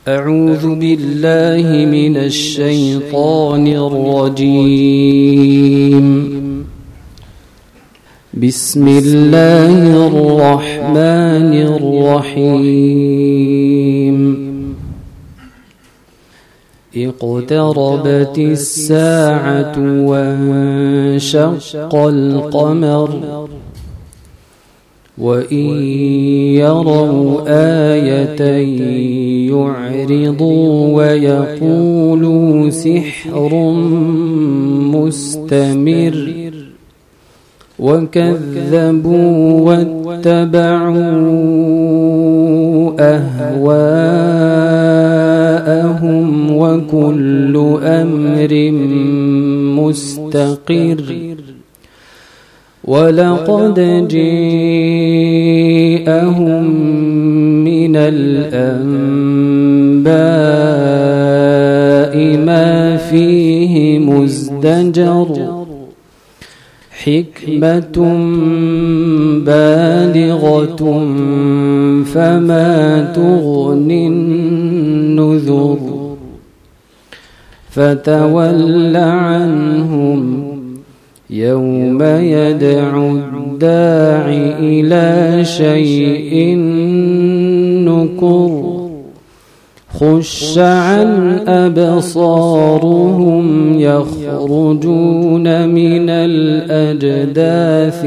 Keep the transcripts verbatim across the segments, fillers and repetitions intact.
أعوذ بالله من الشيطان الرجيم. بسم الله الرحمن الرحيم. اقتربت الساعة وانشق القمر وإن يروا آية يعرضوا ويقولوا سحر مستمر وكذبوا واتبعوا أهواءهم وكل أمر مستقر. ولقد جاءهم من الأنباء ما فيه مزدجر. حكمة بالغة فما تغني النذر. فتول عنهم يوم يدعو الداع إلى شيء نكر. خش عن أبصارهم يخرجون من الأجداث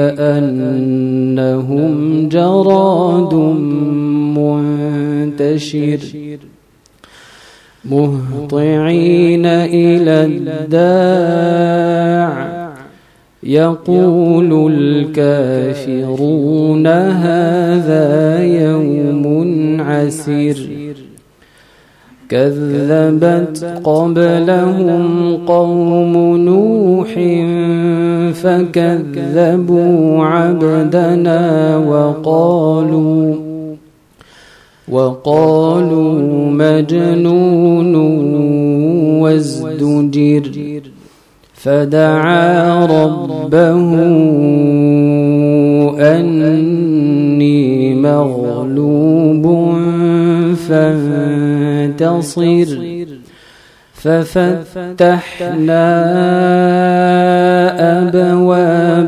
كأنهم جراد منتشر مهطعين إلى الداع يقول الكافرون هذا يوم عسير. كذبت قبلهم قوم نوح فكذبوا عبدنا وقالوا وقالوا مجنون وازدجر. فدعا ربه أني مغلوب فانتصر. ففتحنا أبواب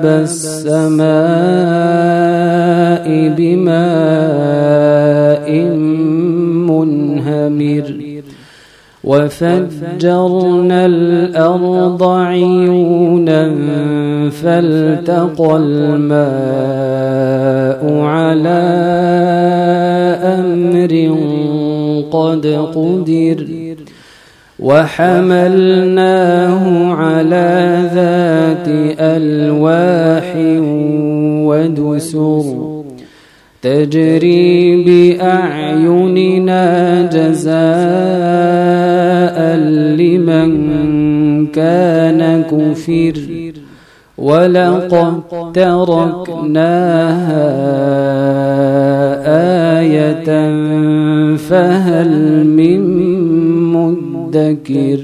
السماء بماء منهمر وفجرنا الأرض عيونا فالتقى الماء على أمر قد قدر. وحملناه على ذات ألواح ودسر تجري بأعيننا جزاء لمن كان كفر. ولقد تركناها آية فهل من مدكر.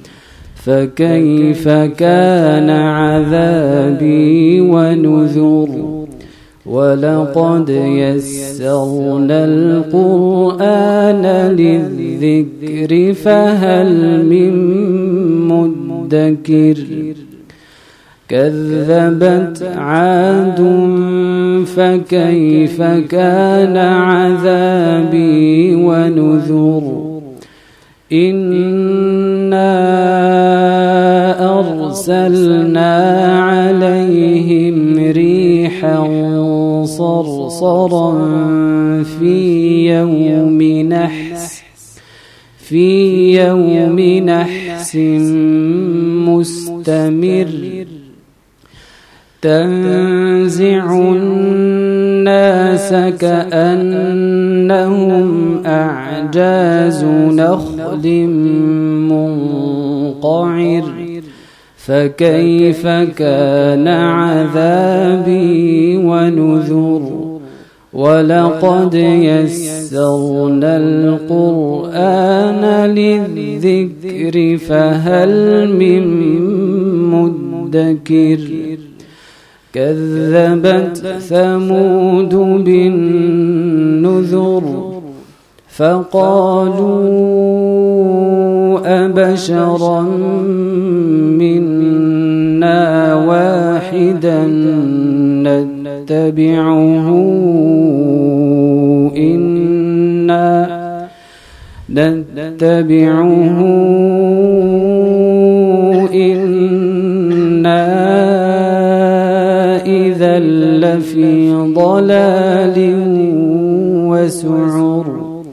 فكيف كان عذابي ونذر. ولقد يسرنا القرآن للذكر فهل من مدكر. كذبت عاد فكيف كان عذابي ونذر. إنا أرسلنا عليهم ريحا صرصرا في يوم نحس في يوم نحس مستمر. تنزع الناس كأنهم أعجاز نخل منقعر. فكيف كان عذابي ونذر. ولقد يسرنا القرآن للذكر فهل من مدكر. كذبت ثمود بالنذر فقالوا أبشرا منا واحدا نتبعه إنا نتبعه إنا إذا لفي ضلال وسعر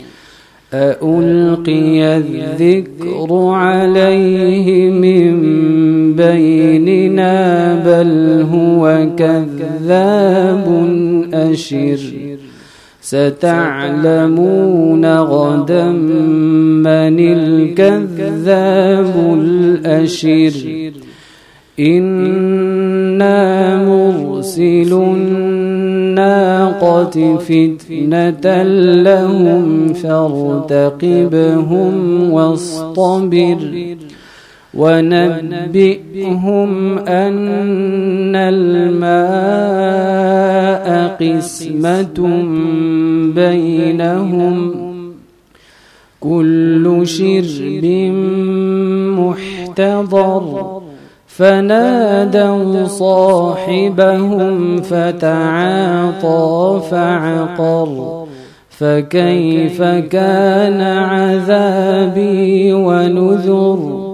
أألقي الذكر عليه من بيننا بل هو كذاب أشر ستعلمون غدا من الكذاب الأشر إنا مرسل الناقة فتنة لهم فارتقبهم واصطبر ونبئهم أن الماء قسمة بينهم كل شرب محتضر فنادوا صاحبهم فتعاطى فعقر فكيف كان عذابي ونذر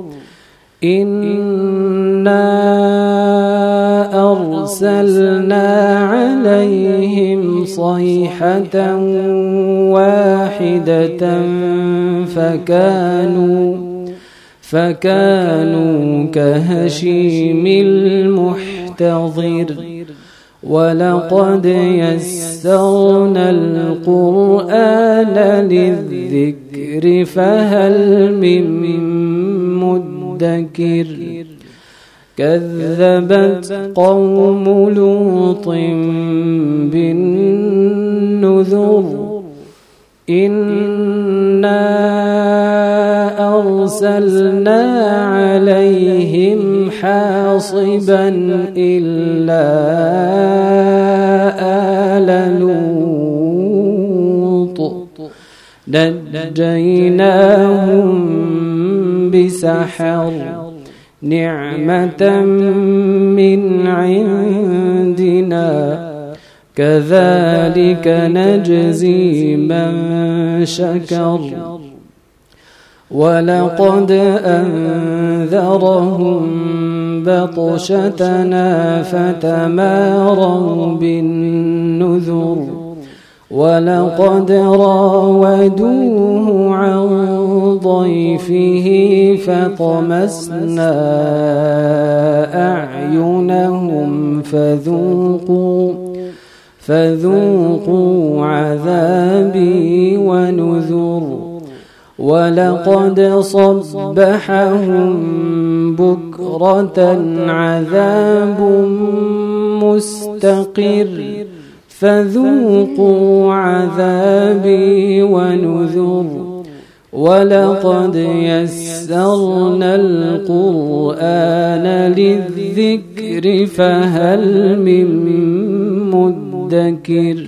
إنا أرسلنا عليهم صيحة واحدة فكانوا فكانوا كهشيم المحتضر ولقد يسرنا القرآن للذكر فهل من مدكر كذبت قوم لوط بالنذر إنا أرسلنا عليهم حاصبا إلا آل لوط نجيناهم بسحر نعمة من عندنا كذلك نجزي من شكر ولقد أنذرهم بطشتنا فتماروا بالنذر ولقد راودوه عن ضيفه فطمسنا أعينهم فذوقوا فذوقوا عذابي ونذر ولقد صبحهم بكرة عذاب مستقر فذوقوا عذابي ونذر ولقد يسرنا القرآن للذكر فهل من مدكر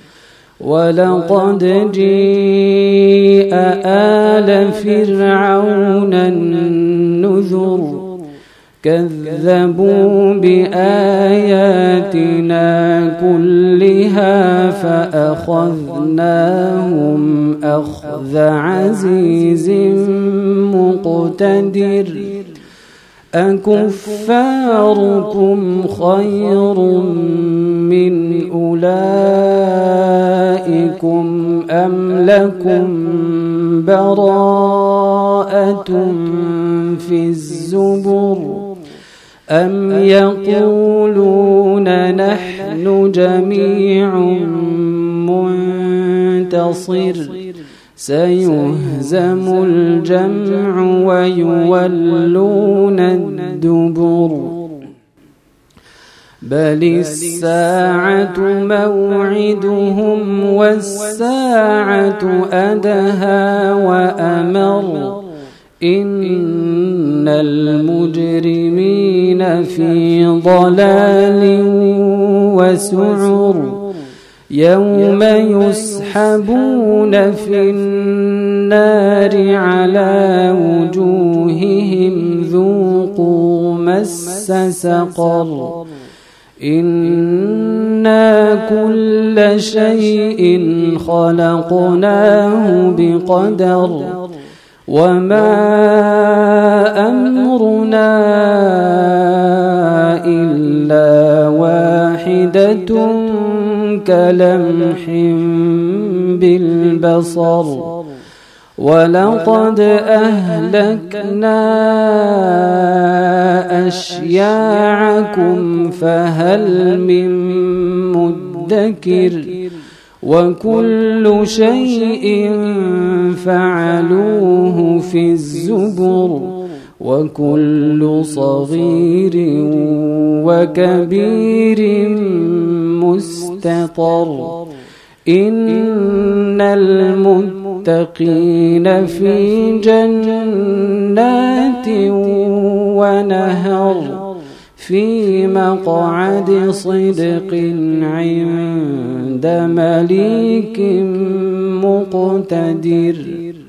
ولقد جيء آل فرعون النذر كذبوا بآياتنا كلها فأخذناهم أخذ عزيز مقتدر أكفاركم خير من أولئكم أم لكم براءة في الزبر أم يقولون نحن جميع منتصر سيهزم الجمع ويولون الدبر بل الساعة موعدهم والساعة أدهى وأمر إن المجرمين في ضلال وسعر يوم يسحبون في النار على وجوههم ذوقوا مس سقر إنا كل شيء خلقناه بقدر وما أمرنا إلا واحدة كلمح بالبصر ولقد أهلكنا أشياعكم فهل من مدكر وكل شيء فعلوه في الزبر وكل صغير وكبير مستطر إن المتقين في جنات ونهر في مقعد صدق عند مليك مقتدر.